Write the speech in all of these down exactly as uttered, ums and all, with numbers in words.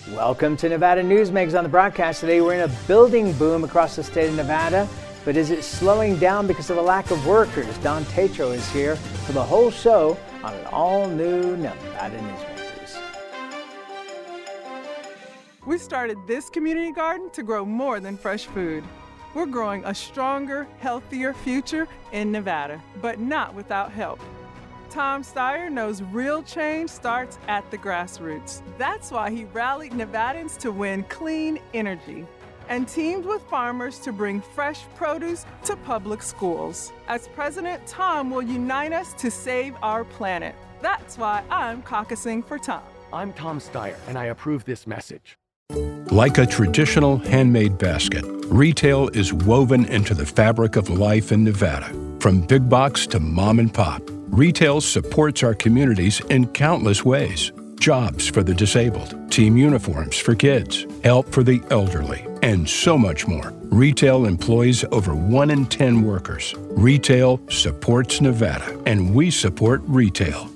Welcome to Nevada Newsmakers on the broadcast. Today we're in a building boom across the state of Nevada, but is it slowing down because of a lack of workers? Don Tatro is here for the whole show on an all-new Nevada Newsmakers. We started this community garden to grow more than fresh food. We're growing a stronger, healthier future in Nevada, but not without help. Tom Steyer knows real change starts at the grassroots. That's why he rallied Nevadans to win clean energy and teamed with farmers to bring fresh produce to public schools. As president, Tom will unite us to save our planet. That's why I'm caucusing for Tom. I'm Tom Steyer, and I approve this message. Like a traditional handmade basket, retail is woven into the fabric of life in Nevada. From big box to mom and pop, retail supports our communities in countless ways. Jobs for the disabled, team uniforms for kids, help for the elderly, and so much more. Retail employs over one in ten workers. Retail supports Nevada, and we support retail.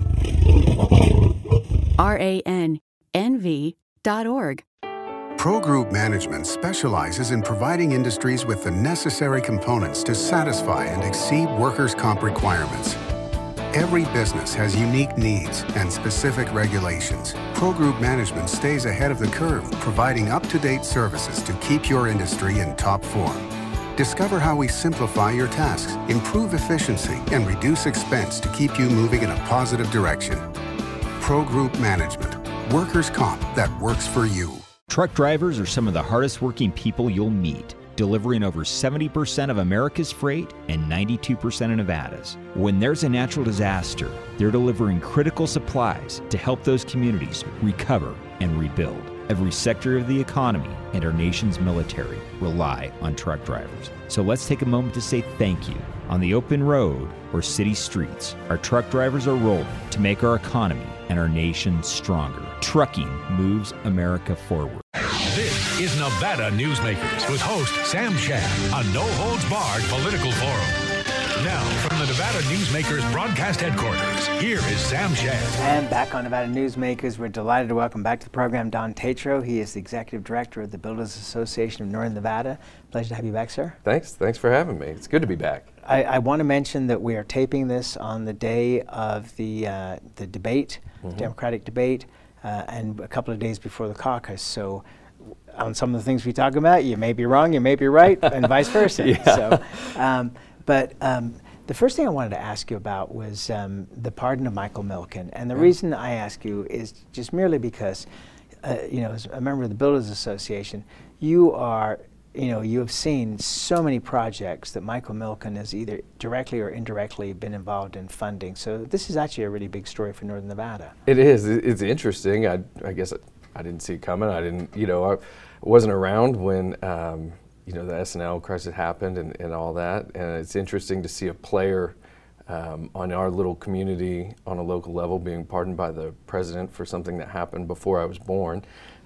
R A N N V dot org. Pro Group Management specializes in providing industries with the necessary components to satisfy and exceed workers' comp requirements. Every business has unique needs and specific regulations. Pro Group Management stays ahead of the curve, providing up-to-date services to keep your industry in top form. Discover how we simplify your tasks, improve efficiency, and reduce expense to keep you moving in a positive direction. Pro Group Management. Workers' comp that works for you. Truck drivers are some of the hardest working people you'll meet, delivering over seventy percent of America's freight and ninety-two percent of Nevada's. When there's a natural disaster, they're delivering critical supplies to help those communities recover and rebuild. Every sector of the economy and our nation's military rely on truck drivers. So let's take a moment to say thank you. On the open road or city streets, our truck drivers are rolling to make our economy and our nation stronger. Trucking moves America forward. This is Nevada Newsmakers with host Sam Shad, a no-holds-barred political forum. Now, from the Nevada Newsmakers broadcast headquarters, here is Sam Shad. And back on Nevada Newsmakers, we're delighted to welcome back to the program Don Tatro. He is the Executive Director of the Builders Association of Northern Nevada. Pleasure to have you back, sir. Thanks. Thanks for having me. It's good to be back. I, I want to mention that we are taping this on the day of the, uh, the debate, mm-hmm. the Democratic debate, uh, and a couple of days before the caucus. So on some of the things we talk about, you may be wrong, you may be right, and vice versa. Yeah. So, um, but um, the first thing I wanted to ask you about was um, the pardon of Michael Milken. And the yeah. reason I ask you is just merely because, uh, you know, as a member of the Builders Association, you are, you know, you have seen so many projects that Michael Milken has either directly or indirectly been involved in funding. So this is actually a really big story for Northern Nevada. It is. It's interesting. I, I guess I didn't see it coming. I didn't, you know, I wasn't around when, um, you know, the S N L crisis happened and, and all that. And it's interesting to see a player um, on our little community on a local level being pardoned by the president for something that happened before I was born.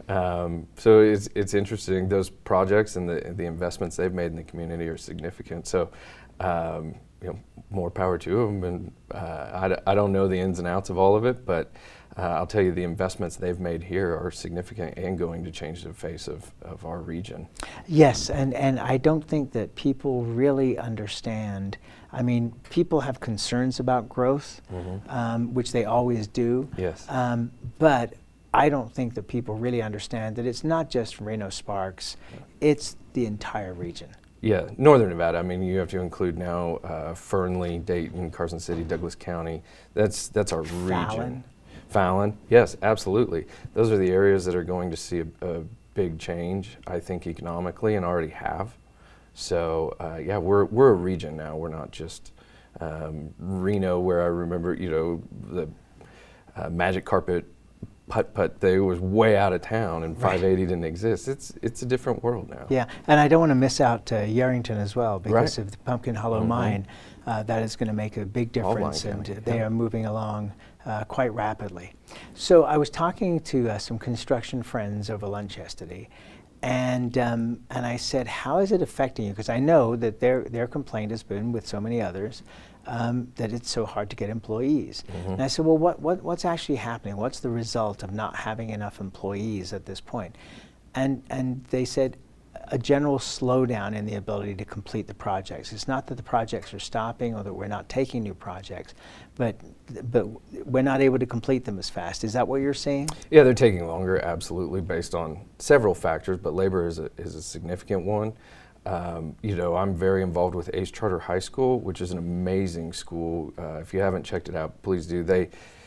Um, so it's, it's interesting. Those projects and the, the investments they've made in the community are significant. So, um, you know, more power to them. And uh, I, d I don't know the ins and outs of all of it, but uh, I'll tell you the investments they've made here are significant and going to change the face of, of our region. Yes, and, and I don't think that people really understand. I mean, people have concerns about growth, mm-hmm. um, which they always do. Yes. Um, but I don't think that people really understand that it's not just Reno Sparks, it's the entire region. Yeah, Northern Nevada. I mean, you have to include now uh, Fernley, Dayton, Carson City, Douglas County. That's that's our region. Fallon. Fallon, yes, absolutely. Those are the areas that are going to see a, a big change, I think, economically, and already have. So, uh, yeah, we're we're a region now. We're not just um, Reno, where I remember, you know, the uh, magic carpet putt-putt thing was way out of town and five eighty right. didn't exist. It's it's a different world now. Yeah, and I don't want to miss out uh, Yerington as well because right. of the Pumpkin Hollow mm-hmm. mine. Uh, that is going to make a big difference, and uh, they yeah. are moving along uh, quite rapidly. So I was talking to uh, some construction friends over lunch yesterday, and um, and I said, how is it affecting you? Because I know that their their complaint has been with so many others um, that it's so hard to get employees. Mm-hmm. And I said, well, what, what, what's actually happening? What's the result of not having enough employees at this point? And, and they said, a general slowdown in the ability to complete the projects. It's not that the projects are stopping or that we're not taking new projects, but but we're not able to complete them as fast. Is that what you're saying? Yeah, they're taking longer, absolutely, based on several factors, but labor is a, is a significant one. Um, you know, I'm very involved with Ace Charter High School, which is an amazing school. Uh, if you haven't checked it out, please do. They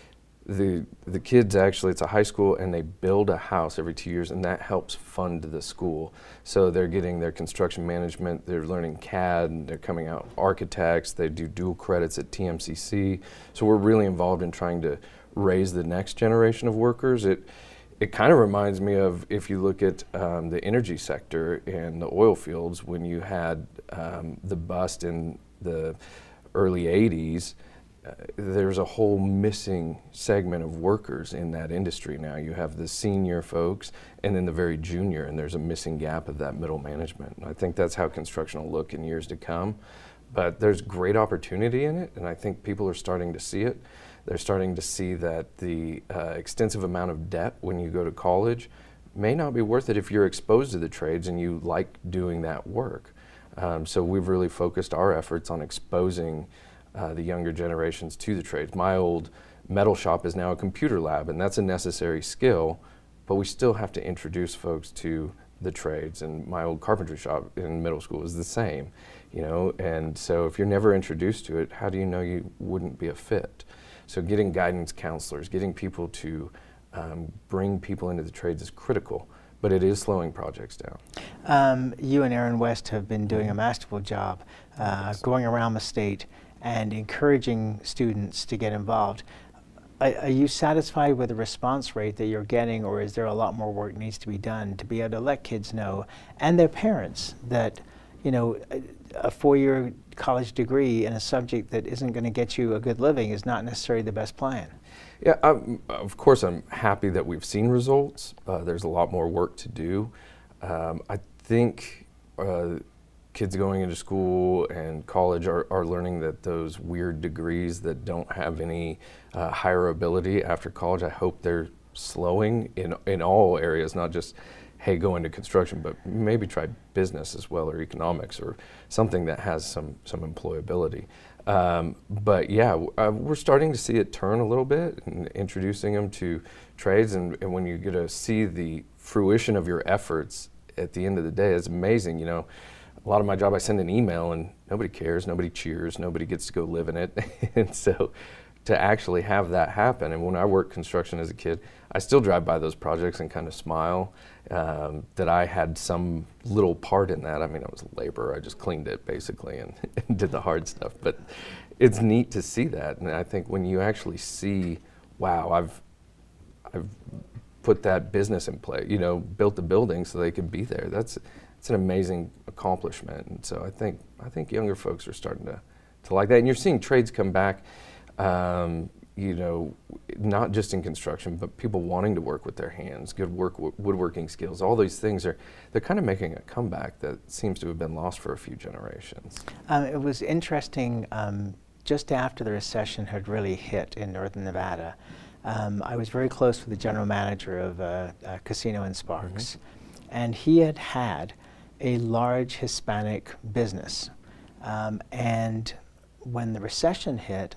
The the kids actually, it's a high school, and they build a house every two years, and that helps fund the school. So they're getting their construction management, they're learning C A D, and they're coming out architects, they do dual credits at T M C C. So we're really involved in trying to raise the next generation of workers. It it kind of reminds me of, if you look at um, the energy sector and the oil fields, when you had um, the bust in the early eighties. Uh, there's a whole missing segment of workers in that industry now. You have the senior folks and then the very junior, and there's a missing gap of that middle management. And I think that's how construction will look in years to come. But there's great opportunity in it, and I think people are starting to see it. They're starting to see that the uh, extensive amount of debt when you go to college may not be worth it if you're exposed to the trades and you like doing that work. Um, so we've really focused our efforts on exposing Uh, the younger generations to the trades. My old metal shop is now a computer lab, and that's a necessary skill, but we still have to introduce folks to the trades. And my old carpentry shop in middle school is the same, you know, and so if you're never introduced to it, how do you know you wouldn't be a fit? So getting guidance counselors, getting people to um, bring people into the trades is critical, but it is slowing projects down. Um, you and Aaron West have been doing a masterful job uh, going around the state and encouraging students to get involved. Are, are you satisfied with the response rate that you're getting, or is there a lot more work needs to be done to be able to let kids know, and their parents, that, you know, a, a four-year college degree in a subject that isn't going to get you a good living is not necessarily the best plan? Yeah, I'm, of course I'm happy that we've seen results. Uh, there's a lot more work to do. Um, I think uh, kids going into school and college are, are learning that those weird degrees that don't have any uh, higher ability after college, I hope they're slowing in, in all areas, not just, hey, go into construction, but maybe try business as well, or economics, or something that has some, some employability. Um, but yeah, uh, we're starting to see it turn a little bit, and introducing them to trades, and, and when you get to see the fruition of your efforts at the end of the day, it's amazing. You know, a lot of my job, I send an email and nobody cares, nobody cheers, nobody gets to go live in it. And so to actually have that happen, and when I worked construction as a kid, I still drive by those projects and kind of smile um, that I had some little part in that. I mean, I was a laborer, I just cleaned it basically and, and did the hard stuff. But it's neat to see that, and I think when you actually see, wow, I've, I've put that business in play, you know, built the building so they could be there. That's It's an amazing accomplishment, and so I think I think younger folks are starting to, to like that. And you're seeing trades come back, um, you know, not just in construction, but people wanting to work with their hands, good work, woodworking skills. All these things are they're kind of making a comeback that seems to have been lost for a few generations. Um, it was interesting. Um, just after the recession had really hit in Northern Nevada, um, I was very close with the general manager of a, a casino in Sparks, mm-hmm. and he had had a large Hispanic business. Um, and when the recession hit,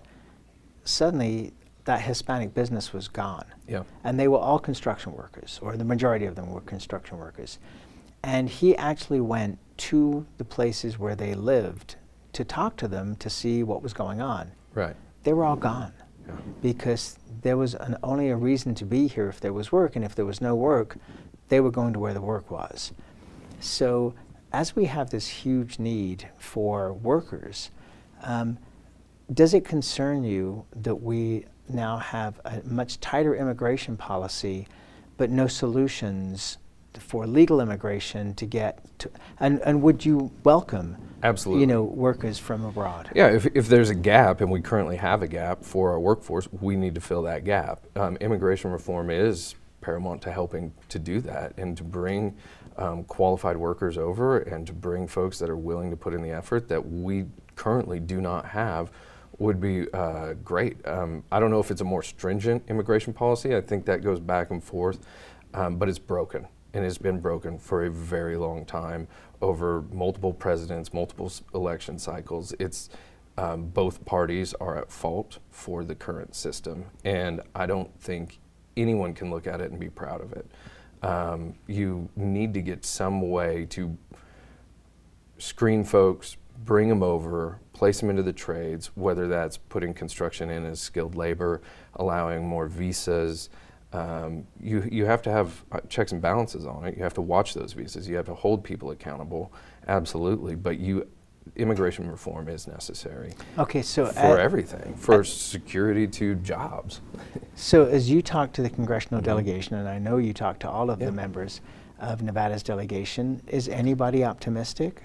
suddenly that Hispanic business was gone. Yeah. And they were all construction workers, or the majority of them were construction workers. And he actually went to the places where they lived to talk to them to see what was going on. Right. They were all gone. Yeah. Because there was an, only a reason to be here if there was work, and if there was no work, they were going to where the work was. So as we have this huge need for workers, um, does it concern you that we now have a much tighter immigration policy, but no solutions for legal immigration to get to, and, and would you welcome Absolutely. you know, workers from abroad? Yeah, if, if there's a gap, and we currently have a gap for our workforce, we need to fill that gap. Um, immigration reform is paramount to helping to do that, and to bring um, qualified workers over, and to bring folks that are willing to put in the effort that we currently do not have would be uh, great. Um, I don't know if it's a more stringent immigration policy. I think that goes back and forth, um, but it's broken, and it's been broken for a very long time over multiple presidents, multiple s- election cycles. It's um, both parties are at fault for the current system, and I don't think anyone can look at it and be proud of it. Um, you need to get some way to screen folks, bring them over, place them into the trades, whether that's putting construction in as skilled labor, allowing more visas. Um, you, you have to have uh, checks and balances on it. You have to watch those visas. You have to hold people accountable, absolutely. But you, immigration reform is necessary. Okay, so for at, everything, for at, security to jobs. So as you talk to the congressional mm-hmm. delegation, and I know you talk to all of yeah. the members of Nevada's delegation, is anybody optimistic?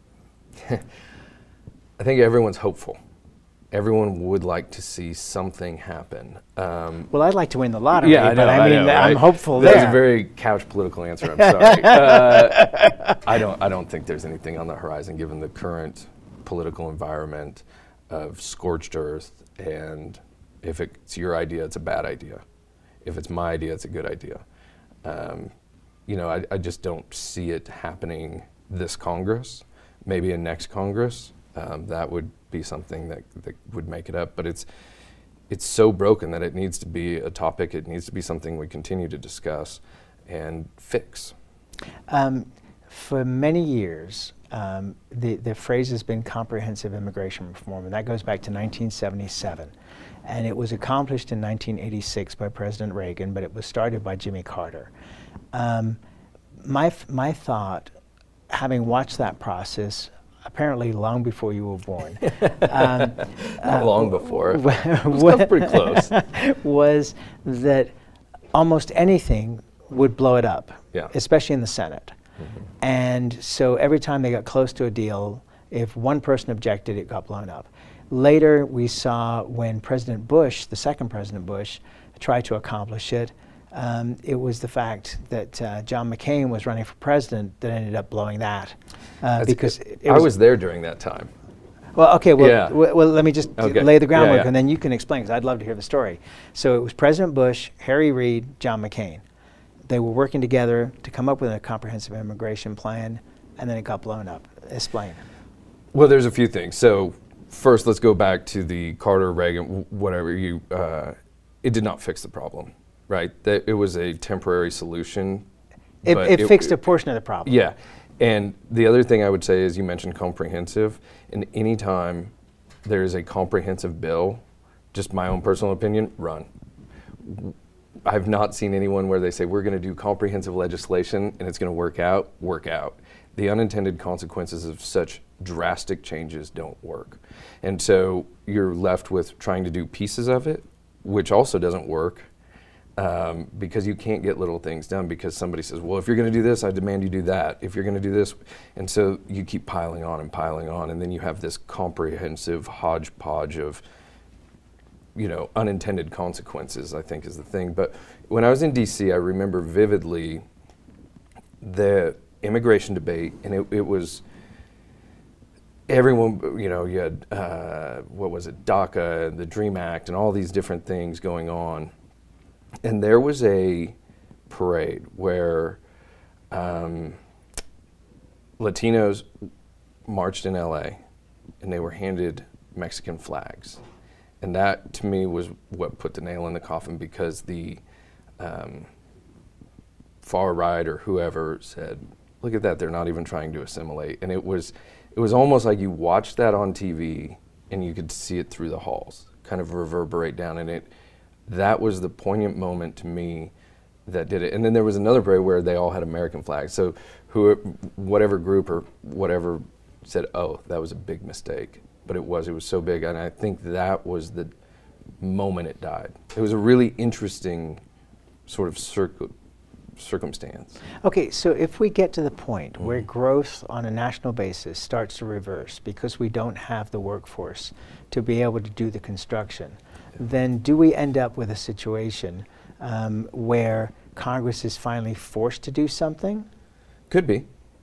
I think everyone's hopeful. Everyone would like to see something happen. Um, well, I'd like to win the lottery, yeah, I but know, I mean, I know, I'm right? hopeful That's there. a very couch political answer. I'm sorry. uh, I don't. I don't think there's anything on the horizon, given the current political environment of scorched earth. And if it's your idea, it's a bad idea. If it's my idea, it's a good idea. Um, you know, I, I just don't see it happening this Congress. Maybe in next Congress, um, that would be something that, that would make it up. But it's it's so broken that it needs to be a topic. It needs to be something we continue to discuss and fix. Um, for many years, um, the, the phrase has been comprehensive immigration reform, and that goes back to nineteen seventy-seven. And it was accomplished in nineteen eighty-six by President Reagan, but it was started by Jimmy Carter. Um, my, f- my thought, having watched that process, apparently long before you were born. um, Not uh, long before. Was pretty close. Was that almost anything would blow it up, yeah. especially in the Senate. Mm-hmm. And so every time they got close to a deal, if one person objected, it got blown up. Later, we saw when President Bush, the second President Bush, tried to accomplish it, Um, it was the fact that uh, John McCain was running for president that ended up blowing that. Uh, because it, it I was, was there during that time. Well, okay, well, yeah. w- well let me just okay. lay the groundwork, yeah, yeah. and then you can explain, because I'd love to hear the story. So it was President Bush, Harry Reid, John McCain. They were working together to come up with a comprehensive immigration plan, and then it got blown up. Explain. Well, there's a few things. So first, let's go back to the Carter, Reagan, whatever you, uh, it did not fix the problem. Right, that it was a temporary solution. It, but it, it fixed it, a portion of the problem. Yeah, and the other thing I would say is you mentioned comprehensive, and any time there is a comprehensive bill, just my own personal opinion, run. I've not seen anyone where they say we're going to do comprehensive legislation and it's going to work out, work out. The unintended consequences of such drastic changes don't work. And so you're left with trying to do pieces of it, which also doesn't work. Um, because you can't get little things done because somebody says, well, if you're going to do this, I demand you do that. If you're going to do this, and so you keep piling on and piling on, and then you have this comprehensive hodgepodge of, you know, unintended consequences, I think is the thing. But when I was in D C, I remember vividly the immigration debate, and it, it was everyone, you know, you had, uh, what was it, DACA, the DREAM Act, and all these different things going on. And there was a parade where um, Latinos marched in L A and they were handed Mexican flags. And that, to me, was what put the nail in the coffin, because the um, far right or whoever said, look at that, they're not even trying to assimilate. And it was, it was almost like you watched that on T V and you could see it through the halls, kind of reverberate down in it. That was the poignant moment to me that did it. And then there was another parade where they all had American flags. So who, whatever group or whatever said, oh, that was a big mistake. But it was, it was so big. And I think that was the moment it died. It was a really interesting sort of circ- circumstance. Okay, so if we get to the point Mm-hmm. where growth on a national basis starts to reverse because we don't have the workforce to be able to do the construction, then do we end up with a situation um, where Congress is finally forced to do something? Could be.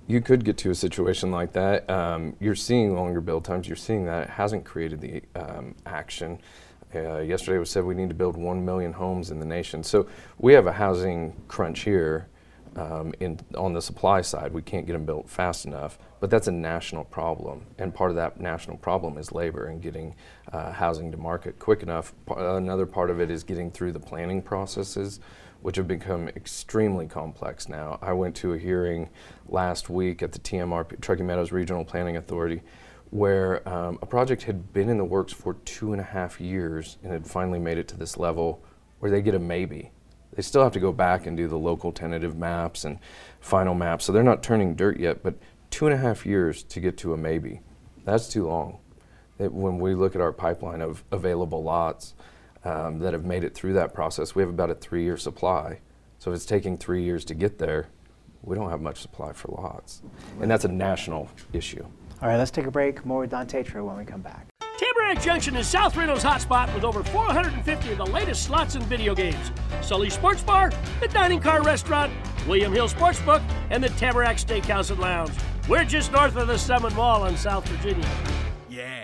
you could get to a situation like that. Um, you're seeing longer build times. You're seeing that it hasn't created the um, action. Uh, yesterday it was said we need to build one million homes in the nation. So we have a housing crunch here um, in, on the supply side. We can't get them built fast enough, but that's a national problem. And part of that national problem is labor and getting uh, housing to market quick enough. P- another part of it is getting through the planning processes, which have become extremely complex now. I went to a hearing last week at the T M R P, Truckee Meadows Regional Planning Authority, where um, a project had been in the works for two and a half years and had finally made it to this level where they get a maybe. They still have to go back and do the local tentative maps and final maps, so they're not turning dirt yet, but two and a half years to get to a maybe. That's too long. It, when we look at our pipeline of available lots, Um, that have made it through that process, we have about a three-year supply. So if it's taking three years to get there, we don't have much supply for lots. And that's a national issue. All right, let's take a break. More with Don Tatro when we come back. Tamarack Junction is South Reno's hotspot with over four hundred fifty of the latest slots and video games. Sully Sports Bar, the Dining Car Restaurant, William Hill Sportsbook, and the Tamarack Steakhouse and Lounge. We're just north of the Summit Mall in South Virginia. Yeah.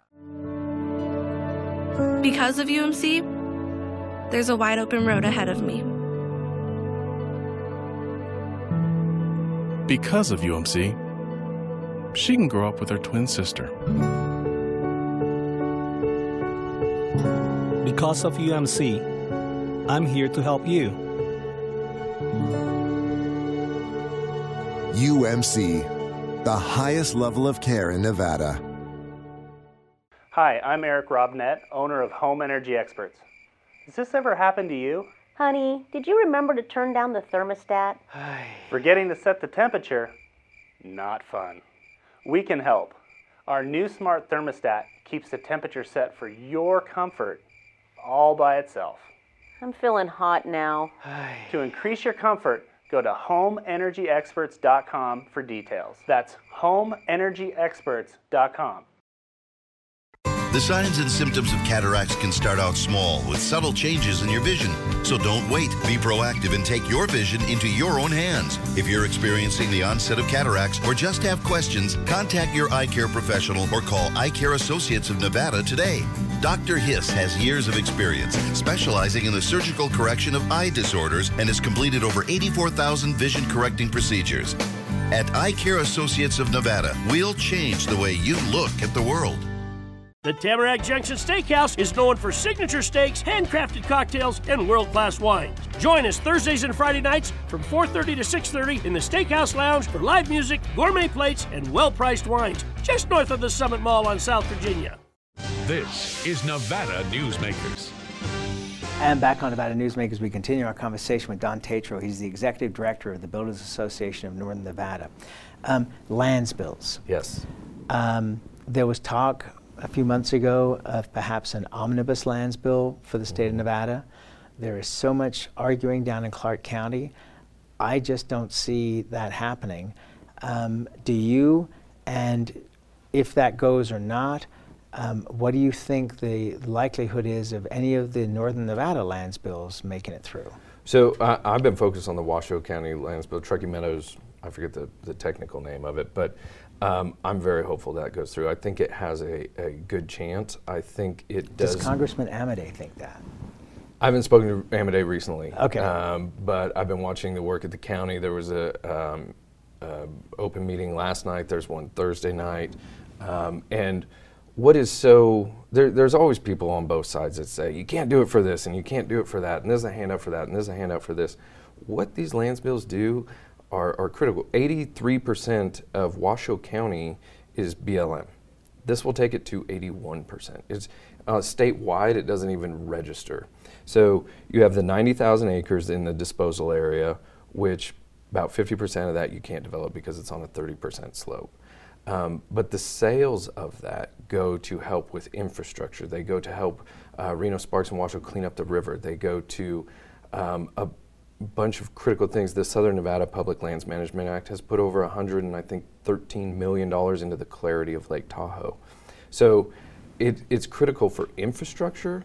Because of U M C, there's a wide open road ahead of me. Because of U M C, she can grow up with her twin sister. Because of U M C, I'm here to help you. U M C, the highest level of care in Nevada. Hi, I'm Eric Robnett, owner of Home Energy Experts. Has this ever happened to you? Honey, did you remember to turn down the thermostat? Forgetting to set the temperature? Not fun. We can help. Our new smart thermostat keeps the temperature set for your comfort all by itself. I'm feeling hot now. To increase your comfort, go to home energy experts dot com for details. That's home energy experts dot com. The signs and symptoms of cataracts can start out small with subtle changes in your vision. So don't wait. Be proactive and take your vision into your own hands. If you're experiencing the onset of cataracts or just have questions, contact your eye care professional or call Eye Care Associates of Nevada today. Doctor Hiss has years of experience specializing in the surgical correction of eye disorders and has completed over eighty-four thousand vision correcting procedures. At Eye Care Associates of Nevada, we'll change the way you look at the world. The Tamarack Junction Steakhouse is known for signature steaks, handcrafted cocktails, and world-class wines. Join us Thursdays and Friday nights from four thirty to six thirty in the Steakhouse Lounge for live music, gourmet plates, and well-priced wines, just north of the Summit Mall on South Virginia. This is Nevada Newsmakers. And back on Nevada Newsmakers, we continue our conversation with Don Tatro. He's the Executive Director of the Builders Association of Northern Nevada. Um, lands bills. Yes. Um, there was talk a few months ago of perhaps an omnibus lands bill for the state of Nevada. There is so much arguing down in Clark County. I just don't see that happening. Um, do you? And if that goes or not, um, what do you think the likelihood is of any of the Northern Nevada lands bills making it through? So uh, I've been focused on the Washoe County lands bill, Truckee Meadows, I forget the, the technical name of it, but Um, I'm very hopeful that goes through. I think it has a, a good chance. I think it does. Does Congressman Amodei think that? I haven't spoken to Amodei recently. Okay. Um, but I've been watching the work at the county. There was a um, uh, open meeting last night. There's one Thursday night. Um, and what is so, there, there's always people on both sides that say, you can't do it for this and you can't do it for that, and there's a handout for that, and there's a handout for this. What these lands bills do Are, are critical. eighty-three percent of Washoe County is B L M. This will take it to eighty-one percent. It's uh, statewide, it doesn't even register. So you have the ninety thousand acres in the disposal area, which about fifty percent of that you can't develop because it's on a thirty percent slope. Um, but the sales of that go to help with infrastructure. They go to help uh, Reno Sparks and Washoe clean up the river. They go to um, a bunch of critical things. The Southern Nevada Public Lands Management Act has put over one hundred and I think thirteen million dollars into the clarity of Lake Tahoe. So it, it's critical for infrastructure,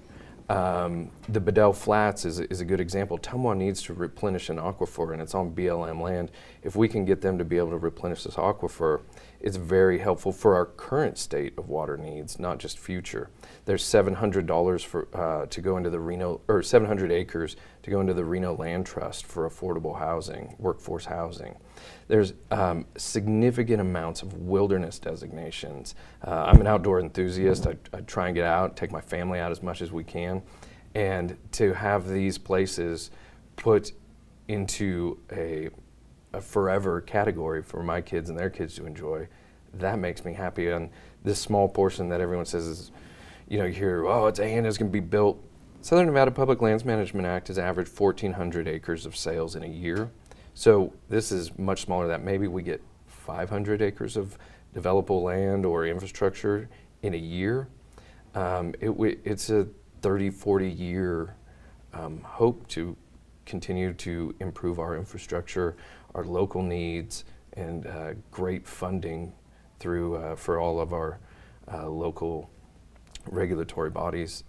Um, the Bedell Flats is, is a good example. Tumwa needs to replenish an aquifer, and it's on B L M land. If we can get them to be able to replenish this aquifer, it's very helpful for our current state of water needs, not just future. There's seven hundred dollars for uh, to go into the Reno, or seven hundred acres to go into the Reno Land Trust for affordable housing, workforce housing. There's um, significant amounts of wilderness designations. Uh, I'm an outdoor enthusiast. I, I try and get out, take my family out as much as we can. And to have these places put into a, a forever category for my kids and their kids to enjoy, that makes me happy. And this small portion that everyone says is, you know, you hear, oh, it's A and it's going to be built. Southern Nevada Public Lands Management Act has averaged fourteen hundred acres of sales in a year. So this is much smaller than that. Maybe we get five hundred acres of developable land or infrastructure in a year. Um, it w it's a thirty, forty year um, hope to continue to improve our infrastructure, our local needs, and uh, great funding through uh, for all of our uh, local regulatory bodies.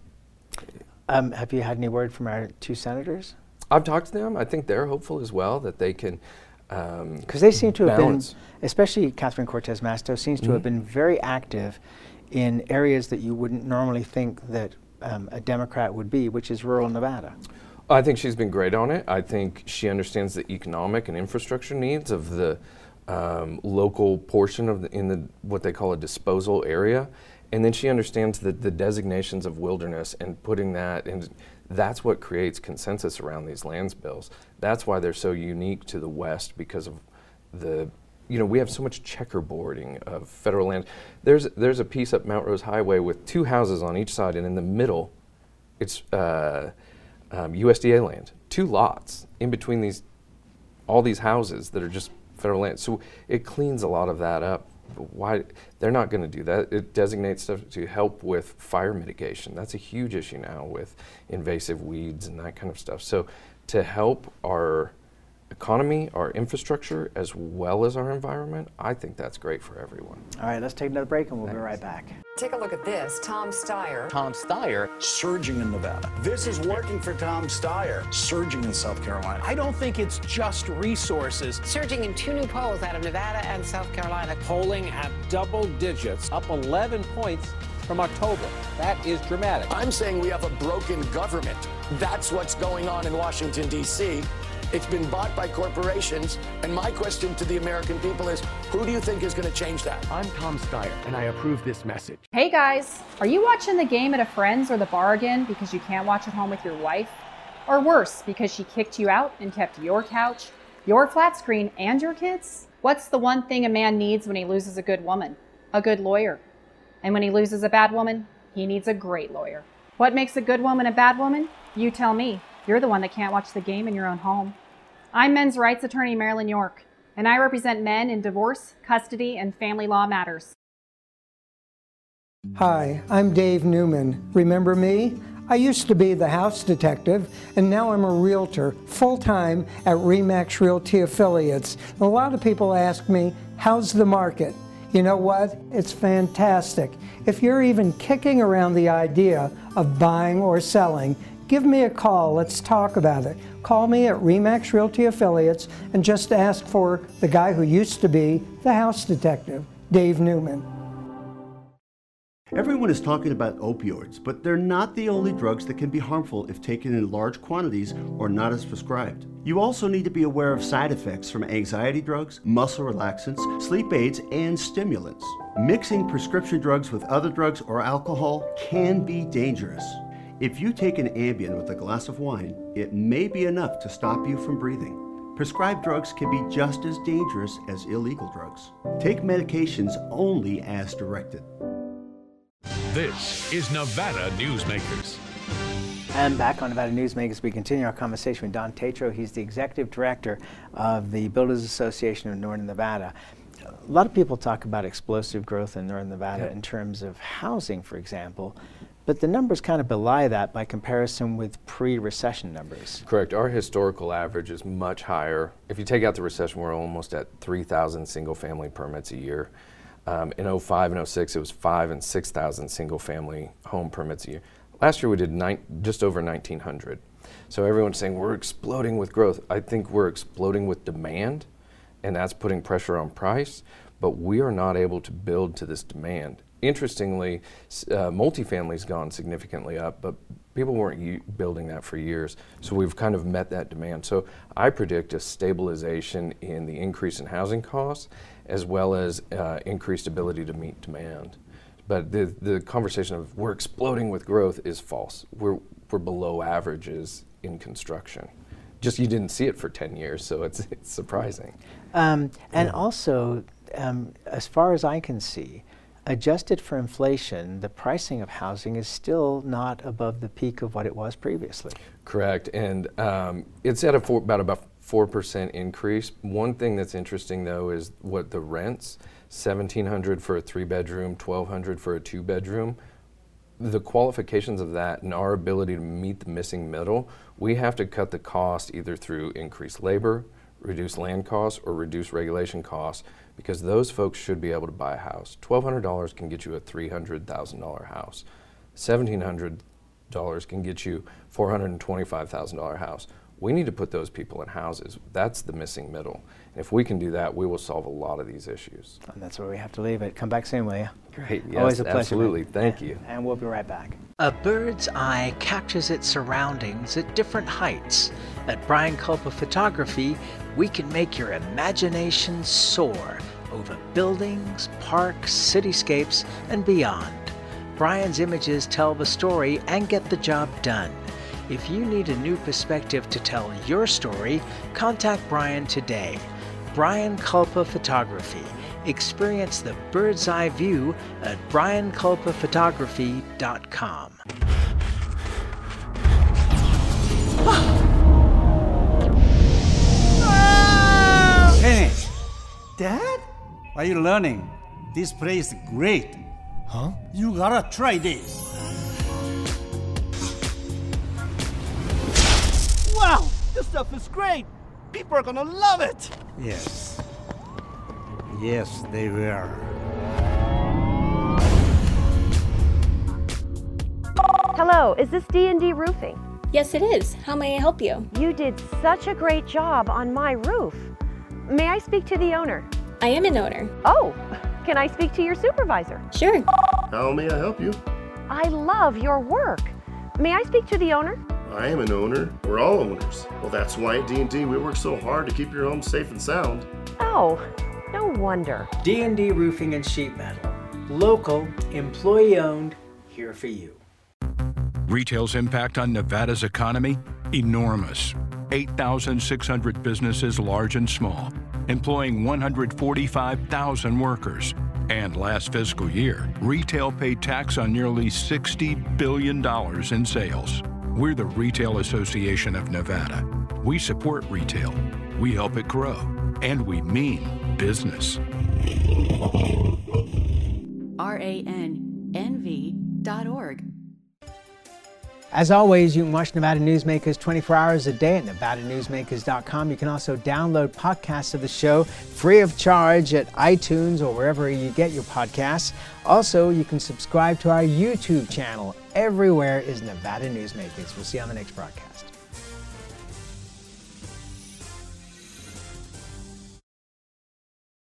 Um, have you had any word from our two senators? I've talked to them. I think they're hopeful as well that they can um, because they seem to have balance. been, especially Catherine Cortez Masto, seems to Mm-hmm. have been very active in areas that you wouldn't normally think that um, a Democrat would be, which is rural Nevada. I think she's been great on it. I think she understands the economic and infrastructure needs of the um, local portion of the, in the what they call a disposal area, and then she understands the, the designations of wilderness and putting that in. That's what creates consensus around these lands bills. That's why they're so unique to the West, because of the, you know, we have so much checkerboarding of federal land. There's there's a piece up Mount Rose Highway with two houses on each side, and in the middle, it's uh, um, U S D A land. Two lots in between these, all these houses that are just federal land. So it cleans a lot of that up. But why they're not going to do that? It designates stuff to help with fire mitigation. That's a huge issue now with invasive weeds and that kind of stuff. So to help our economy, our infrastructure, as well as our environment, I think that's great for everyone. All right, let's take another break and we'll Thanks. be right back. Take a look at this. Tom Steyer. Tom Steyer surging in Nevada. This is working for Tom Steyer, surging in South Carolina. I don't think it's just resources. Surging in two new polls out of Nevada and South Carolina. Polling at double digits, up eleven points from October. That is dramatic. I'm saying we have a broken government. That's what's going on in Washington, D C It's been bought by corporations, and my question to the American people is, who do you think is going to change that? I'm Tom Steyer, and I approve this message. Hey guys, are you watching the game at a friend's or the bar again because you can't watch at home with your wife? Or worse, because she kicked you out and kept your couch, your flat screen, and your kids? What's the one thing a man needs when he loses a good woman? A good lawyer. And when he loses a bad woman, he needs a great lawyer. What makes a good woman a bad woman? You tell me. You're the one that can't watch the game in your own home. I'm men's rights attorney Marilyn York, and I represent men in divorce, custody, and family law matters. Hi, I'm Dave Newman. Remember me? I used to be the house detective, and now I'm a realtor full-time at RE/MAX Realty Affiliates. A lot of people ask me, how's the market? You know what? It's fantastic. If you're even kicking around the idea of buying or selling, give me a call. Let's talk about it. Call me at RE/MAX Realty Affiliates and just ask for the guy who used to be the house detective, Dave Newman. Everyone is talking about opioids, but they're not the only drugs that can be harmful if taken in large quantities or not as prescribed. You also need to be aware of side effects from anxiety drugs, muscle relaxants, sleep aids, and stimulants. Mixing prescription drugs with other drugs or alcohol can be dangerous. If you take an Ambien with a glass of wine, it may be enough to stop you from breathing. Prescribed drugs can be just as dangerous as illegal drugs. Take medications only as directed. This is Nevada Newsmakers. And back on Nevada Newsmakers, we continue our conversation with Don Tatro. He's the Executive Director of the Builders Association of Northern Nevada. A lot of people talk about explosive growth in Northern Nevada Yeah. in terms of housing, for example, but the numbers kind of belie that by comparison with pre-recession numbers. Correct. Our historical average is much higher. If you take out the recession, we're almost at three thousand single-family permits a year. Um, in oh five and oh six, it was five and six thousand single-family home permits a year. Last year we did nine, just over nineteen hundred. So everyone's saying we're exploding with growth. I think we're exploding with demand, and that's putting pressure on price, but we are not able to build to this demand. Interestingly, uh, multifamily's gone significantly up, but people weren't u- building that for years, so we've kind of met that demand. So I predict a stabilization in the increase in housing costs, as well as uh, increased ability to meet demand. But the the conversation of we're exploding with growth is false. We're we're below averages in construction. Just you didn't see it for ten years, so it's it's surprising. Um, and also, um, as far as I can see, adjusted for inflation, the pricing of housing is still not above the peak of what it was previously. Correct, and um, it's at a four, about about four percent increase. One thing that's interesting though is what the rents, seventeen hundred for a three bedroom, twelve hundred for a two bedroom. The qualifications of that and our ability to meet the missing middle, we have to cut the cost either through increased labor, reduce land costs, or reduce regulation costs, because those folks should be able to buy a house. twelve hundred dollars can get you a three hundred thousand dollars house. seventeen hundred dollars can get you four hundred twenty-five thousand dollars house. We need to put those people in houses. That's the missing middle. And if we can do that, we will solve a lot of these issues. And that's where we have to leave it. Come back soon, will you? Great. Yes, always a pleasure. Absolutely. Thank you. And we'll be right back. A bird's eye captures its surroundings at different heights. At Brian Culpa Photography, we can make your imagination soar over buildings, parks, cityscapes, and beyond. Brian's images tell the story and get the job done. If you need a new perspective to tell your story, contact Brian today. Brian Culpa Photography. Experience the bird's eye view at brian culpa photography dot com. Kenny! Dad? Are you learning? This place is great. Huh? You gotta try this. Wow! This stuff is great! People are gonna love it! Yes. Yes, they will. Hello, is this D and D Roofing? Yes, it is. How may I help you? You did such a great job on my roof. May I speak to the owner? I am an owner. Oh, can I speak to your supervisor? Sure. How may I help you? I love your work. May I speak to the owner? I am an owner. We're all owners. Well, that's why at D and D we work so hard to keep your home safe and sound. Oh, no wonder. D and D Roofing and Sheet Metal. Local, employee-owned, here for you. Retail's impact on Nevada's economy? Enormous. eight thousand six hundred businesses, large and small, employing one hundred forty-five thousand workers. And last fiscal year, retail paid tax on nearly sixty billion dollars in sales. We're the Retail Association of Nevada. We support retail, we help it grow, and we mean business. R A N N V dot org. As always, you can watch Nevada Newsmakers twenty-four hours a day at nevada newsmakers dot com. You can also download podcasts of the show free of charge at iTunes or wherever you get your podcasts. Also, you can subscribe to our YouTube channel. Everywhere is Nevada Newsmakers. We'll see you on the next broadcast.